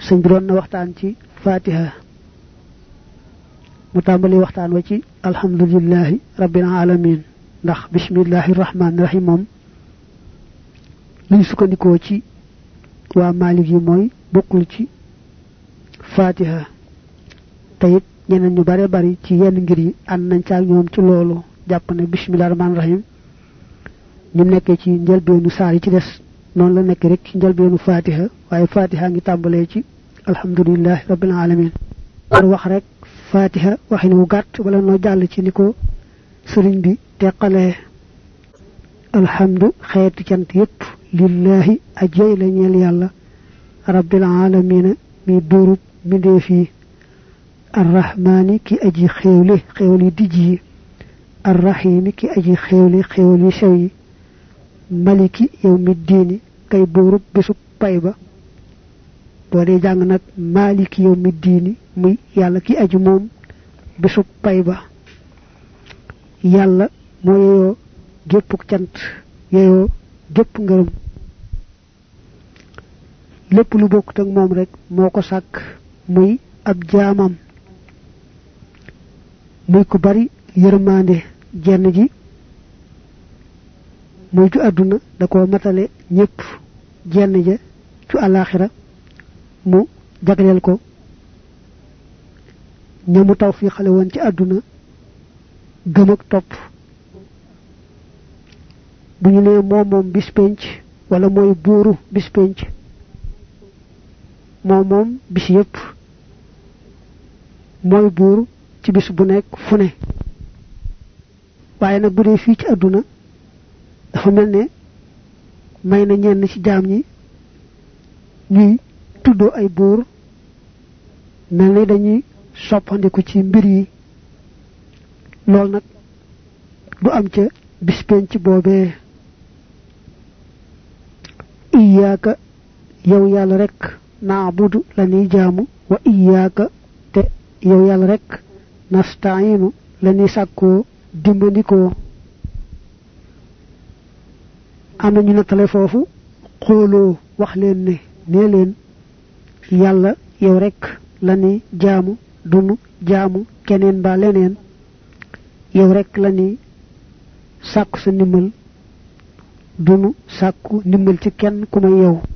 señ bi doon na waxtaan ci fatiha mu tambali waxtaan wa ci alhamdulillahi rabbil alamin ndax bismillahir rahmanir rahim mom li sukkandiko ci wa malik yi moy bokul ci fatiha tayit ñeneen ñu bare bari ci yenn ngir yi and nañ ca ñoom ci loolu japp ne bismillahir rahmanir rahim ñu nekk ci njëlbeenu saar yi ci des non la nekk rek ci njëlbeenu fatiha waye fatiha ngi tambalé ci alhamdulillahi rabbil alamin ar wax rek fatiha waxin wu gatt wala no jall ci niko serigne bi teqale alhamdu xeetu cant yépp lillahi ajay la ñeel yàlla rabbil alamin mi durub mindeefi arrahmani ki aji xewli dijji arrahimi ki aji xewli sewi maliki yawmiddin kay burub bisub payba bo de jang nak maliki yawmiddin muy yalla ki aji mom bisub payba yalla moyo geppuk cant yeyo gepp ngeureum lepp lu bokut ak mom rek moko sak muy ab jaamam muy ku bari yermande jenn ji muy ju aduna da ko matale ñepp jenn ja ci alakhirah mu jaglel ko ñamu tawfiqale won ci aduna gëm ak top bu ñu né mom bis penc wala moy buru bis penc mom bis yépp moy buru ci bis bu nek fu ne waye nak bu dé fi ci aduna dafa melne may na ñenn ci jaam ñi ñuy tuddo ay buur melne dañuy soppandiku ci mbir yi lool nak du am ca bis penc boobee iyyaka yow yàlla rek na'budu lani jaamu wa iyyaka te yow yàlla rek nasta'inu lani sakko dimbandiko amna ñu natale fofu xolo wax leen ne ne leen yàlla yow rek lani jaamu dunu jaamu keneen ba leneen yow rek lani sakku sa ndimbal dunu sakku ndimbal ci kenn ku may yow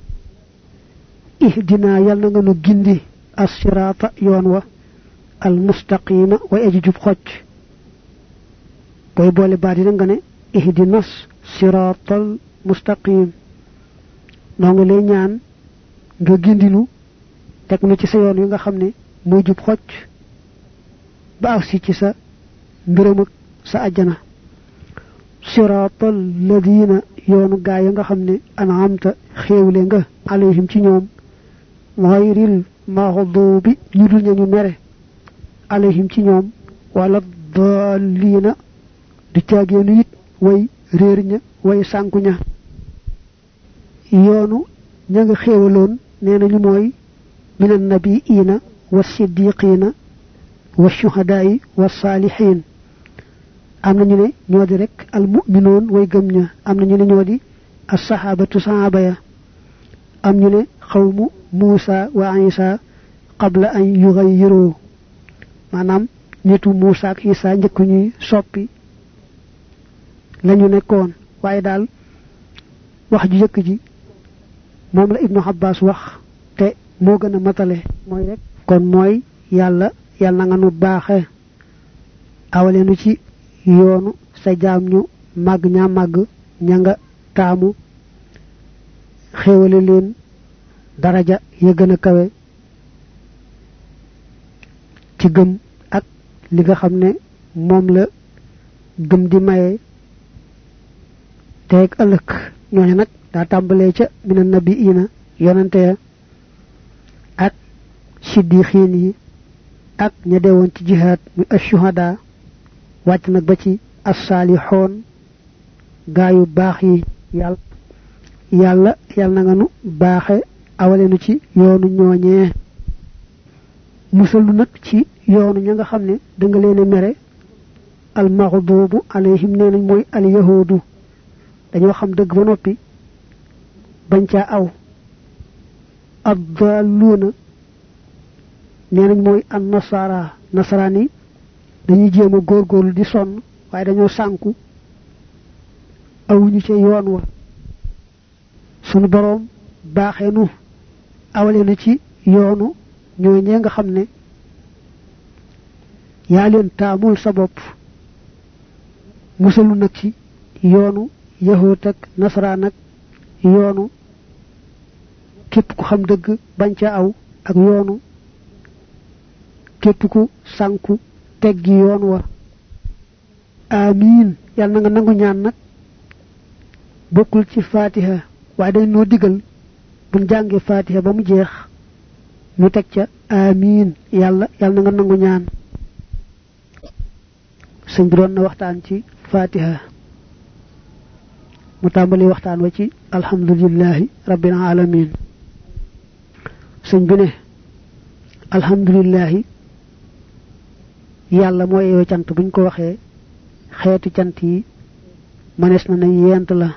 ihdina yàlla nga nu gindi as-sirata yoon wa al mustaqima wa ajjub xocc boy boole baadi nga ne ihdinas siratal mustaqim no nga lay ñaan nga gindilu tek nu ci sa yoon yu nga xamne moy jub xocc ba aksi ci sa ngërëm ak sa aljana siratal ladina yoonu gaay nga xamne an'amta xewle nga alayhim ci ñoom ghayril maghdubi ñu dul ñu mere alayhim ci ñoom wala dallina di ciageenu it way reer ña way sanku ña yoonu ña nga xewaloon neena ñu moy minan nabiyina was-siddiqina wash-shuhada'i was-salihin amna ñu ne ñoo di rek al mu'minun way gëm ña amna ñu ne ñoo di as-sahabatu sahaba ya am ñu ne xawmu Musa wa Isa qabla an yughayyiru manam nitu Musa ak Isa ñeek ñuy soppi lañu nekkon waye dal wax ju jëk ji mom la Ibnu Abbas wax te mo gëna matale moy rek kon moy yalla nga nu baaxe awalenu ci yoonu sa jaam ñu mag ña mag ña nga taamu xewale leen daraja ya gëna kawe ci gëm ak li nga xamne mom la gëm di maye tek ëlëk ñooñu nak da tambalé ca minan nabiyina yonante ya ak siddiqin yi ak ña deewon ci jihad mi ash-shuhada wacc nak ba ci as-salihun gaayu baax yi yalla nga nu baaxe awalenu ci yoonu ñooñee musalu nak ci yoonu ña nga xamne da nga leen mere al maghdubu alayhim nenañ moy al yahudu dañu xam deug ba nopi bañ ca ad-dalluna nenañ moy an nasara nasrani dañuy jema gorgorlu di son waye dañoo sanku awuñu ci yoon wa sunu borom baxenu awale na ci yoonu ñoy ñe nga xamne ya leen taamul sa bopp musalu nak ci yoonu yahut ak nasraan ak yoonu képp ku xam dëgg bañ ca aw ak yoonu képp ku sanku teggi yoon wa amin yàlla nga nangu ñaan nag bokkul ci fatiha waaye dañ noo digal buñ jàngee fatiha ba mu jeex ñu teg ca amin yàlla nga nangu ñaan sëñ bi doon na waxtaan ci fatiha mu tàmbali waxtaan wa ci alhamdulillahi rabbil alamin sëñ bi ne alhamdulillahi yàlla mooy yeewu cant buñ ko waxee xeetu cant yi manes na yent la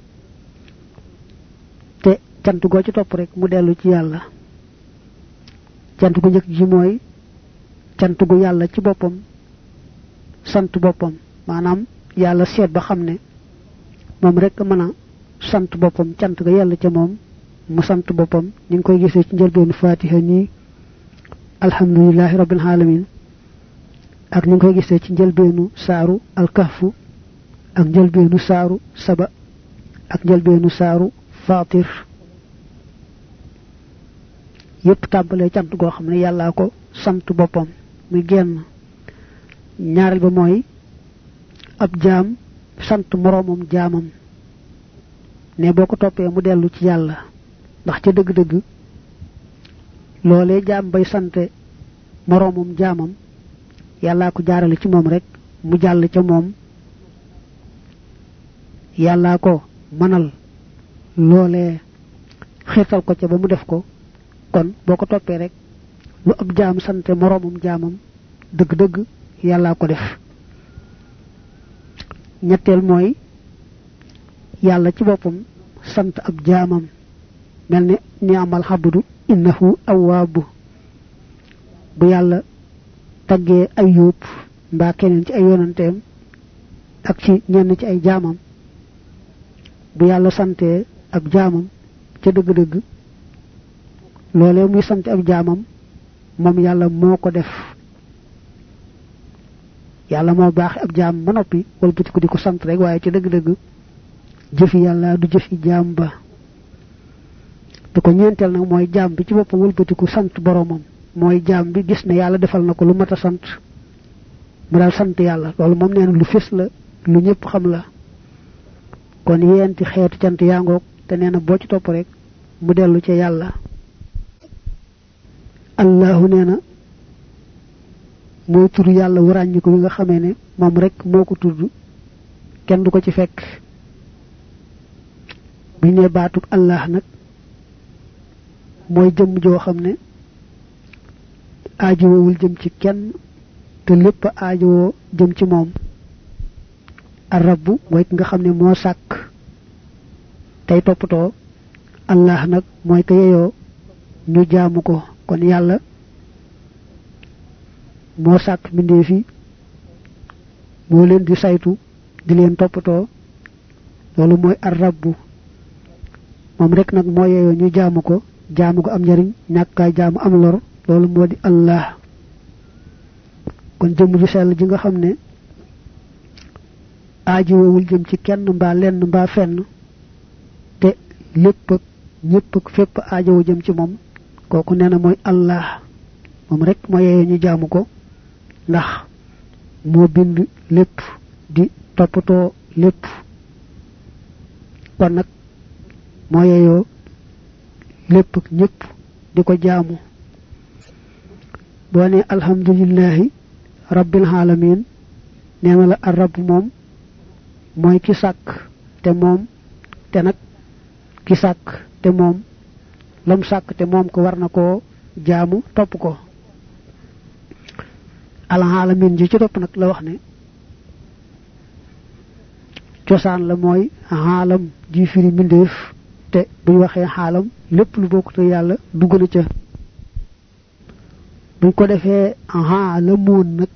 te cant goo ci topp rek mu dellu ci yàlla cant gu njëkk ji mooy cant gu yàlla ci boppam sant boppam maanaam yàlla seet ba xam ne moom rek mën a sant boppam cant ga yàlla ca moom mu sant boppam ñu ngi koy gisee ci njëlbeenu fatiha nii alhamdulillahi rabbil alamin ak ñu ngi koy gisee ci njëlbeenu saaru alkahfu ak njëlbeenu saaru saba ak njëlbeenu saaru fatir yépp tàmbalee cant goo xam ne yàllaa ko sant boppam muy genn ñaareel ba mooy ab jaam sant moroomam jaamam ne boo ko toppee mu dellu ci yàlla ndax ca dëgg-dëgg loolee jaam bay sante moroomam jaamam yàllaa ko jaarale ci moom rek mu jàll ca moom yàllaa ko manal loolee xirtal ko ca ba mu def ko kon boo ko toppee rek lu ab jaam sante moroomam jaamam dëgg-dëgg yàllaa ko def ñetteel mooy yàlla ci boppam sant ab jaamam melni ni amal habdu innahu awwab bu yàlla tagge ayub mbaa keneen ci ay yonantem ak ci ñenn ci ay jaamam bu yàlla sante ab jaamam ca dëgg-dëgg loolee muy sante ab jaamam moom yàlla moo ko def yàlla moo baax ab jaam ba noppi wala butiku di ko sant rek waaye ca dëgg-dëgg jëfi yàlla du jëfi jaam ba te ko ñeenteel nag mooy jaam bi ci boppam wëlbatiku sant boromam mooy jaam bi gis ne yàlla defal na ko lu mat a sant mu daal sant yàlla loolu moom nee na lu fés la lu ñëpp xam la kon yeenti xeetu cant yaa ngoog te nee na boo ci topp rek mu dellu ca yàlla allahu nee na mooy tudd yàlla wu ràññiku yi nga xamee ne moom rek moo ko tudd kenn du ko ci fekk bu ñu nee baatub allah nag mooy jëm joo xam ne aajowul jëm ci kenn te lépp aajowoo jëm ci moom arrabu mooy ki nga xam ne moo sàkk tey toppatoo allah nag mooy ka yeyoo ñu jaamu ko kon yàlla moo sàkk mbindeef yi moo leen di saytu di leen toppatoo loolu mooy arrabu moom rek nag moo yeyoo ñu jaamu ko am njariñ ñàkkaay jaamu am lor loolu moo di allah kon jëm ju sell ji nga xam ne aajowul jëm ci kenn mbaa lenn mbaa fenn te lépp ak ñépp ak fépp aajowu jëm ci moom kooku nee na mooy allah moom rek moo yeyoo ñu jaamu ko ndax moo bind lépp di toppatoo lépp kon nag moo yeyoo lépp ak ñépp di ko jaamu boo ne alhamdulillahi rabbil alamin nee na la arab moom mooy ki sàkk te moom te nag ki sàkk te moom lam sàkk te moom ko war na koo jaamu topp ko al alamin ji ci topp nag la wax ne cosaan la mooy alam ji firi mbindeef te buñ waxee xaalam lépp lu bokkut yàlla dugg na ca buñ ko defee xaalamoon nag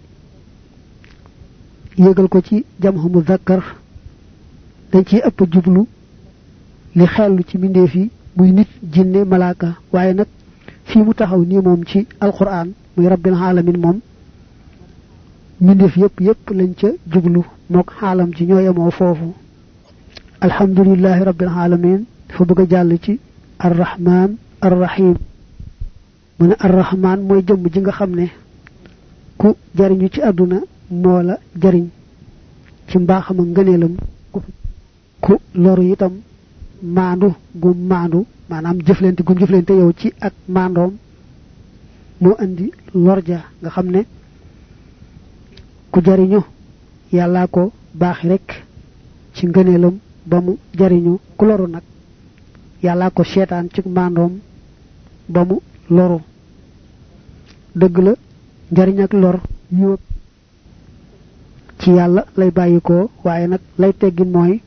yëgal ko ci jamhu muzakkar dañ ci ëpp jublu li xellu ci mbindeef yi muy nit jinne malaaka waaye nag fii mu taxaw nii moom ci alquran muy rabbil alamin moom mbindeef yépp lañ ca jublu mook xaalam ci ñoo yemoo foofu alhamdulillahi rabbil alamin dafa bëgg a jàll ci arrahman arrahim mu ne arrahman mooy jëmm ji nga xam ne ku jariñu ci àdduna moo la jariñ ci mbaaxam ak ngëneelam ku loru itam maandu gu maandu maanaam jëflante gum jëflante yow ci ak maandoom moo andi lorja nga xam ne ku jariñu yàllaa ko baaxi rek ci ngëneelam ba mu jariñu ku loru nag yàllaa ko seetaan ci maandoom ba mu loru dëgg la njariñ ak lor yóot ci yàlla lay bàyyikoo waaye nag lay teggin mooy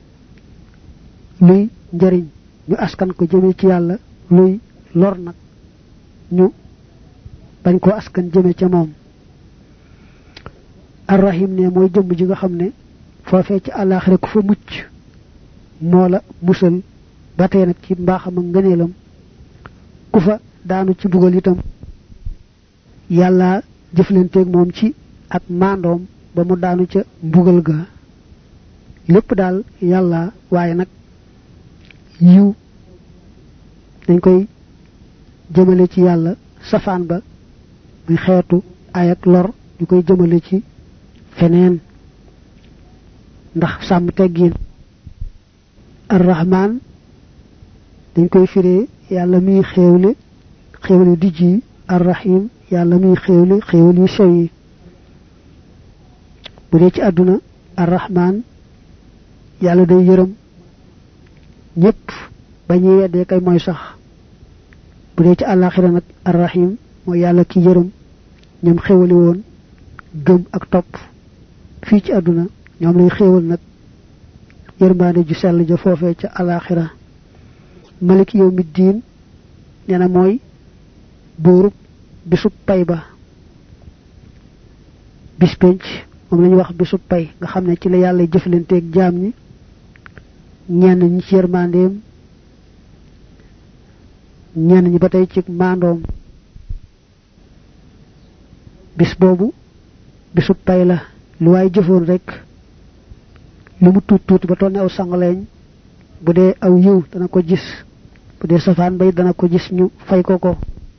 luy njariñ ñu askan ko jëme ci yàlla luy lor nag ñu bañ ko askan jëme ca moom arrahim ne mooy jëmm ji nga xam ne foofee ci àllaaxira ku fa mucc moo la musal ba tey nag ci mbaaxam ak ngëneelam ku fa daanu ci dugal itam yàlla jëflanteeg moom ci ak maandoom ba mu daanu ca mbugal ga lépp daal yàlla waaye nag yiw dañ koy jëmale ci yàlla safaan ba muy xeetu ay ak lor ñu koy jëmale ci feneen ndax sàmm teggin arrahman dañ koy firee yàlla muy xéewle dijj yi arrahim yàlla muy xéewle xéewal yu sew yi bu dee ci àdduna arrahman yàlla day yërëm ñépp ba ñuy weddee kay mooy sax bu dee ci àllaaxira nag arrahim mooy yàlla ki yërëm ñoom xéewali woon gëm ak topp fii ci àdduna ñoom lay xéewal nag yërmaande ju sell ja foofee ca àllaaxira maliki yawmi diin nee na mooy buurub bisub pay ba bis penc moom lañu wax bisub pay nga xam ne ci la yàlla jëflanteeg jaam ñi ñenn ñi ci yërmandeem ñenn ñi ba tey ci maandoom bis boobu bisub pay la lu waay jëfoon rek lu mu tuuti ba toll ne aw sangaleeñ bu dee aw yiw dana ko gis bu dee safaan bay dana ko gis ñu fay ko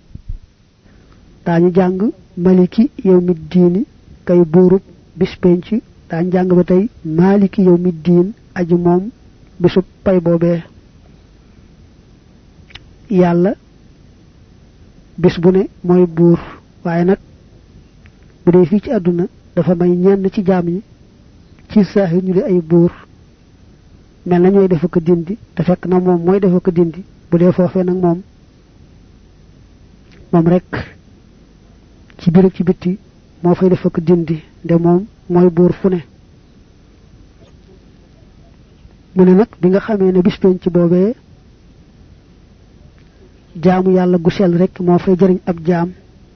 daañu jàng maliki yawmi diini kay buurub bis penc daañu jàng ba tey maliki yawmi diin aju moom bisub pay boobee yàlla bis bu ne mooy buur waaye nag bu dee fii ci àdduna dafa may ñenn ci jaam yi ci saaxir ñu di ay buur mel na ñooy defa ko dindi te fekk na moom mooy defa ko dindi bu dee foofee nag moom rek ci biir ci bitti moo fay defa ko dindi de moom mooy buur fu ne mu ne nag bi nga xamee ne bis penc boobee jaamu yàlla gu sell rek moo fay jëriñ ab jaam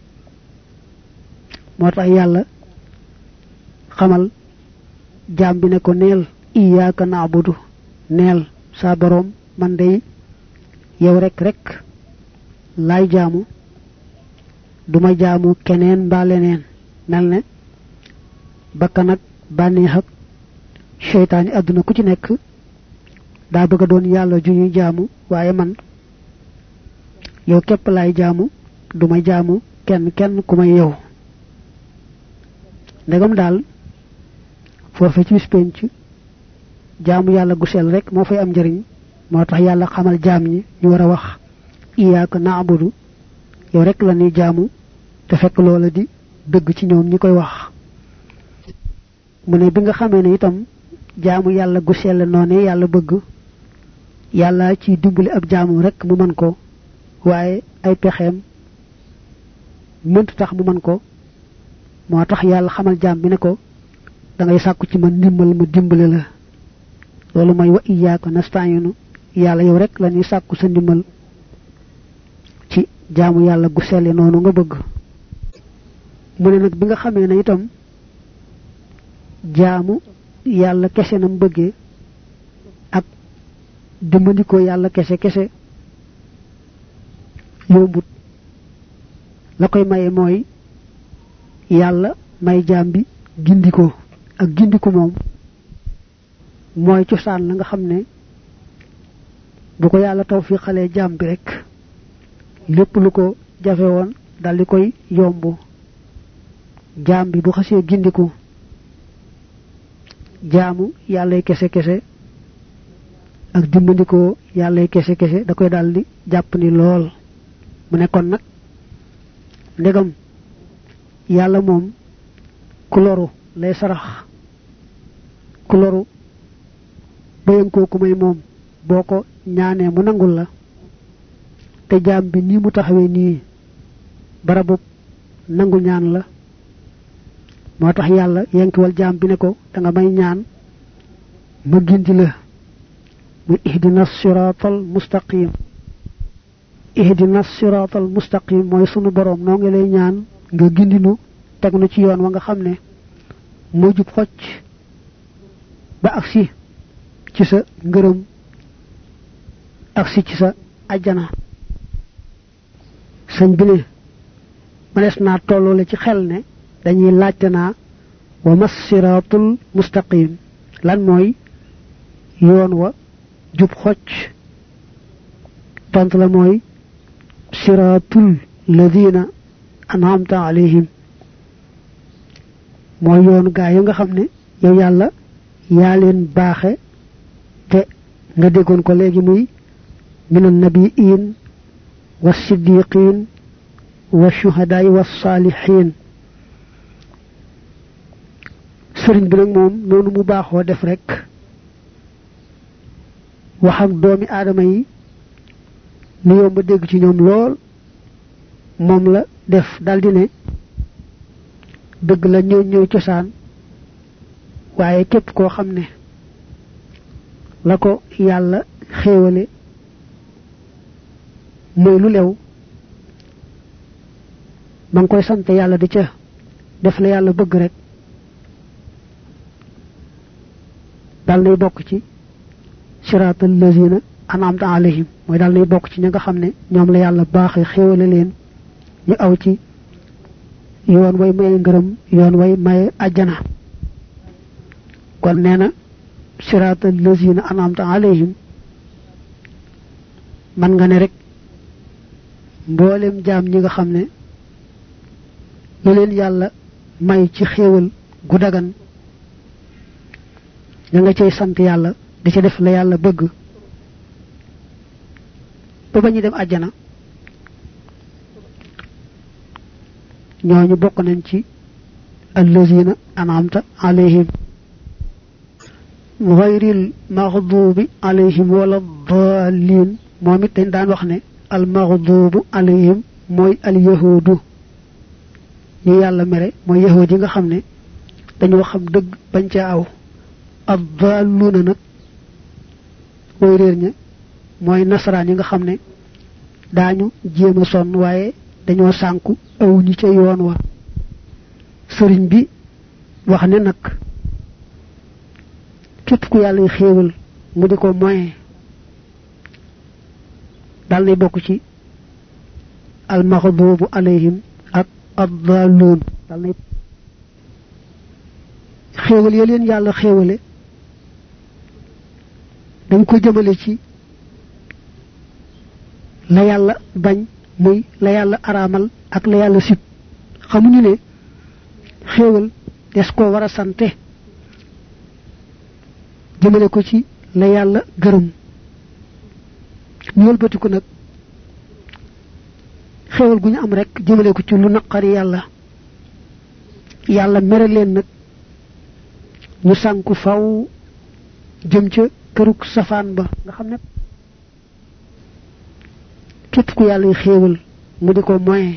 moo tax yàlla xamal jaam bi ne ko neel iyyaka na'budu neel saa boroom man day yow rek laay jaamu duma jaamu keneen mbaa leneen mel ne bakkan ak bànneex ak seytaani àdduna ku ci nekk daa bëgg a doon yàlla ju ñuy jaamu waaye man yow képp laay jaamu duma jaamu kenn ku may yow ndegam daal foofe ci bis penc jaamu yàlla gu sell rek moo fay am njëriñ moo tax yàlla xamal jaam ñi ñu war a wax iyyaka na'budu yow rek la ñuy jaamu te fekk loola di dëgg ci ñoom ñi koy wax mu ne bi nga xamee ne itam jaamu yàlla gu sell noone yàlla bëgg yàlla ci dimbali ab jaamu rek mu mën ko waaye ay pexeem mëntu tax mu mën ko moo tax yàlla xamal jaam bi ne ko da ngay sàkku ci man ndimbal ma dimbale la loolu mooy wa iyyaka nasta'inu yàlla yow rek la ñuy sàkku sa ndimbal ci jaamu yàlla gu selli noonu nga bëgg mu ne nag bi nga xamee ne itam jaamu yàlla kese nam bëggee ak dimbandikoo yàlla kese kese yombut la koy maye mooy yàlla may jaam bi gindiko ak gindiko moom mooy cosaan la nga xam ne bu ko yàlla tawfiqalee jaam bi rek lépp lu ko jafe woon dal di koy yomb jaam bi bu xasee gindiko jaamu yàllay kese kese ak dimbandikoo yàllay kese kese da koy daldi jàpp ni lool mu ne kon nag ndegam yàlla moom ku loru lay sarax ku loru bayankoo ku may moom boo ko ñaanee mu nangul la te jaam bi nii mu taxawee nii barabu nangu ñaan la moo tax yàlla yankiwal jaam bi ne ko da nga may ñaan ma gindi la mu ihdina siratal mustaqim ihdina siratal mustaqim mooy sunu borom noo ngi lay ñaan nga gindinu teg nu ci yoon wa nga xam ne moo jub xocc ba agsi ci sa ngërëm agsi ci sa ajjana sëñ bi ne manes naa tolloole ci xel ne dañuy laajte naa wa mas siratul mustaqim lan mooy yoon wa jub xocc tont la mooy siratul ladina an'amta alayhim mooy yoonu gaa yi nga xam ne yow yàlla yaa leen baaxe te nga déggoon ko léegi muy minan nabiyin wa siddiqin wa shuhadaay wa saalihin sëriñ bi nag moom noonu mu baaxoo def rek wax ak doomi aadama yi lu yomb dégg ci ñoom lool moom la def daldi ne dëgg la ñëw cosaan waaye képp koo xam ne la ko yàlla xéewale mooy lu lew ma ngi koy sant yàlla di ca def la yàlla bëgg rek dal nay bokk ci siratal lazina an'amta alayhim mooy dal nay bokk ci ña nga xam ne ñoom la yàlla baaxee xéewale leen ñu aw ci yoon way maye ngërëm yoon way maye àjjana kon nee na siratal lazina an'amta alayhim man nga ne rek mboolem jaam ñi nga xam ne lu leen yàlla may ci xéewal gu dagan ña nga cay sant yàlla di ca def la yàlla bëgg ba bañu dem àjjana ñooñu bokk nañ ci allazina an'amta alayhim ghayril maghdubi alayhim wala dallin moom it dañ daan wax ne al maghdubu alayhim mooy al yahudu ñi yàlla mere mooy yahudi nga xam ne dañoo xam dëgg bañ ca aw ad dalluna nag mooy réer ña mooy nasaraan yi nga xam ne daañu jéem a sonn waaye dañoo sànku aw ñi ca yoon wa sëriñ bi wax ne nag képp ku yàlla xéewal mu di ko moyen dal nay bokk ci al maghdubu alayhim ak ad-dallun dal nay xéewal ya leen yàlla xéewale dañ ko jëmale ci la yàlla bañ muy la yàlla araamal ak la yàlla sib xamuñu ne xéewal des ko war a sante jëmale ko ci la yàlla gërëm ñu wëlbatiku nag xéewal gu ñu am rek jëmale ko ci lu naqari yàlla yàlla mere leen nag ñu sànku faw jëm ca këruk safaan ba nga xam ne képp ku yàlla xéewal mu di ko moyen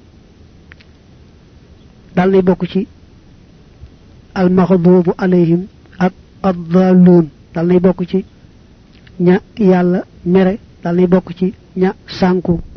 dal nay bokk ci al maghdubu alayhim ak ad-dallun dal nay bokk ci ña yàlla mere dal nay bokk ci ña sànku